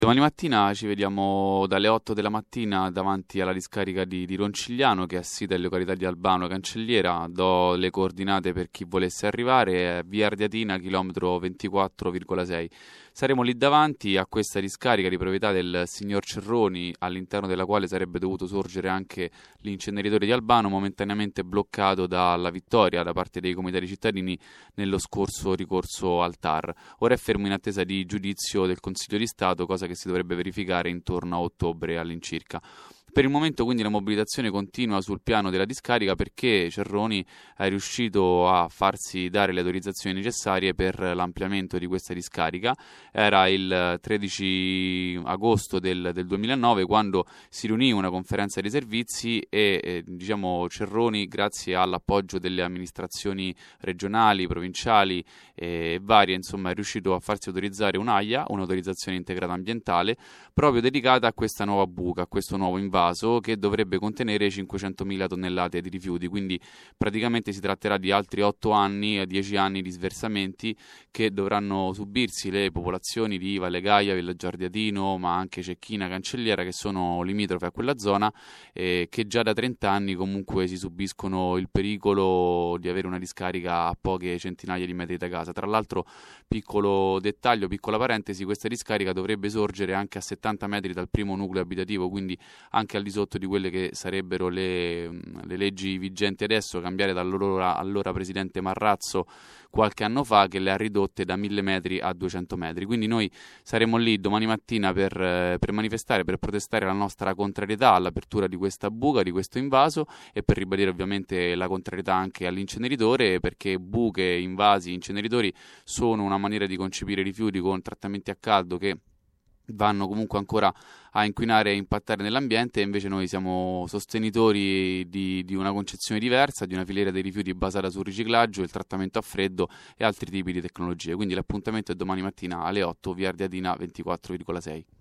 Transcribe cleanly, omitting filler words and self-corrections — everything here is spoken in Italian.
Domani mattina ci vediamo dalle 8 della mattina davanti alla discarica di Roncigliano, che è sita in località di Albano Cancelliera. Do le coordinate per chi volesse arrivare, è via Ardiatina, chilometro 24,6. Saremo lì davanti a questa discarica di proprietà del signor Cerroni, all'interno della quale sarebbe dovuto sorgere anche l'inceneritore di Albano, momentaneamente bloccato dalla vittoria da parte dei comitati cittadini nello scorso ricorso al TAR. Ora è fermo in attesa di giudizio del Consiglio di Stato, cosa che si dovrebbe verificare intorno a ottobre all'incirca. Per il momento quindi la mobilitazione continua sul piano della discarica, perché Cerroni è riuscito a farsi dare le autorizzazioni necessarie per l'ampliamento di questa discarica. Era il 13 agosto del 2009 quando si riunì una conferenza dei servizi e Cerroni, grazie all'appoggio delle amministrazioni regionali, provinciali e varie, insomma, è riuscito a farsi autorizzare un'AIA, un'autorizzazione integrata ambientale, proprio dedicata a questa nuova buca, a questo nuovo invaso che dovrebbe contenere 500.000 tonnellate di rifiuti. Quindi praticamente si tratterà di altri 8 anni, 10 anni di sversamenti che dovranno subirsi le popolazioni di Valle Gaia, Villaggio Ardiatino, ma anche Cecchina, Cancelliera, che sono limitrofe a quella zona, che già da 30 anni comunque si subiscono il pericolo di avere una discarica a poche centinaia di metri da casa. Tra l'altro, piccolo dettaglio, piccola parentesi, questa discarica dovrebbe sorgere anche a 70 metri dal primo nucleo abitativo, quindi anche al di sotto di quelle che sarebbero le leggi vigenti adesso, cambiare dall'allora presidente Marrazzo qualche anno fa, che le ha ridotte da 1000 metri a 200 metri. Quindi noi saremo lì domani mattina per manifestare, per protestare la nostra contrarietà all'apertura di questa buca, di questo invaso, e per ribadire ovviamente la contrarietà anche all'inceneritore, perché buche, invasi, inceneritori sono una maniera di concepire rifiuti con trattamenti a caldo che vanno comunque ancora a inquinare e impattare nell'ambiente. Invece noi siamo sostenitori di una concezione diversa, di una filiera dei rifiuti basata sul riciclaggio, il trattamento a freddo e altri tipi di tecnologie. Quindi l'appuntamento è domani mattina alle 8, via Ardiatina 24,6.